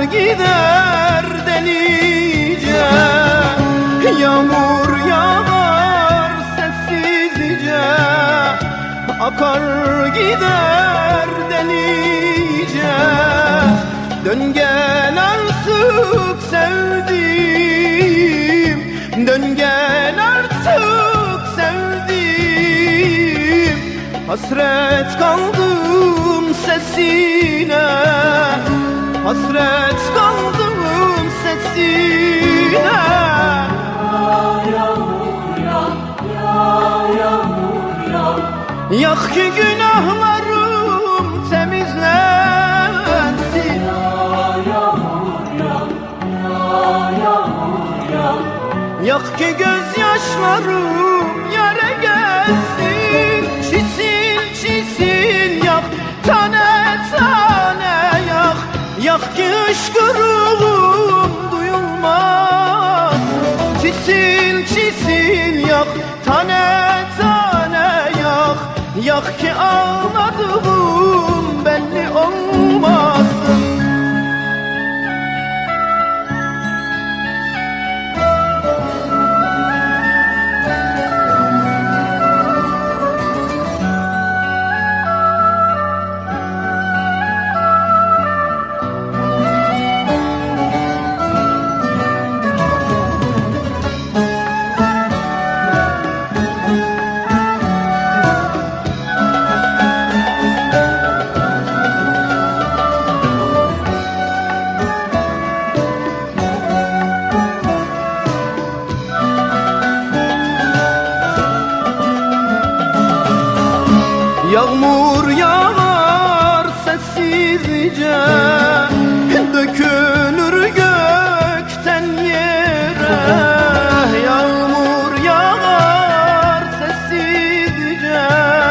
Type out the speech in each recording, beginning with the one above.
gider delice, yağmur yağar sessizce, akar gider delice. Dön gel artık sevdiğim, dön gel artık sevdiğim. Hasret kaldım sesine, hasret kaldım sesine. Yağmur yağ, yağmur yağ. Yak ki günahlarım temizlensin. Yağmur yağ, yağmur yağ. Yak ki gözyaşlarım yere gelsin. Çisil çisil yak, tane tane yak. Yak ki hışkırığım duyulmaz. Çisil çisil yak, tane tane yak. Yak ki ağladığım belli olmasın. Yağmur yağar sessizce, dökülür gökten yere. Yağmur yağar sessizce,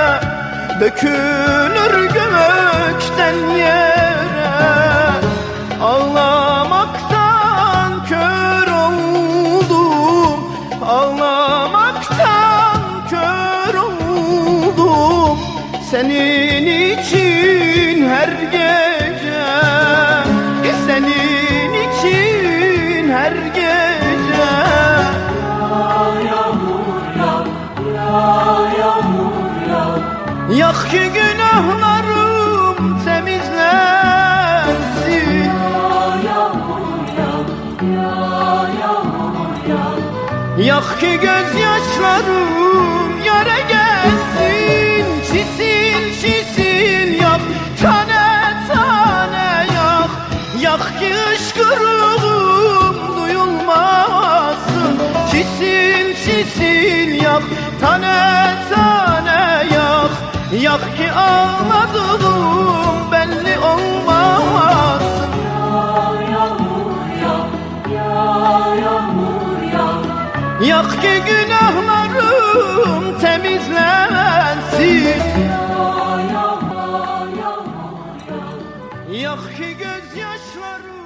dökülür gökten yere. Ağlamaktan kör oldum, ağlamaktan kör oldum. Senin için her gece, senin için her gece. Yağmur yağ, yağmur yağ. Yak ki günahlarım temizlensin. Yağmur yağ, yağmur yağ. Yak ki gözyaşlarım yere gelsin. Çisil çisil yak, tane tane yak. Yak ki hışkırığım duyulmasın. Çisil çisil yak, tane tane yak. Yak ki ağladığım belli olmasın. Yağmur yağ, yağmur yağ. Yak ki günahlarım temizlensin. Yak ki gözyaşlarım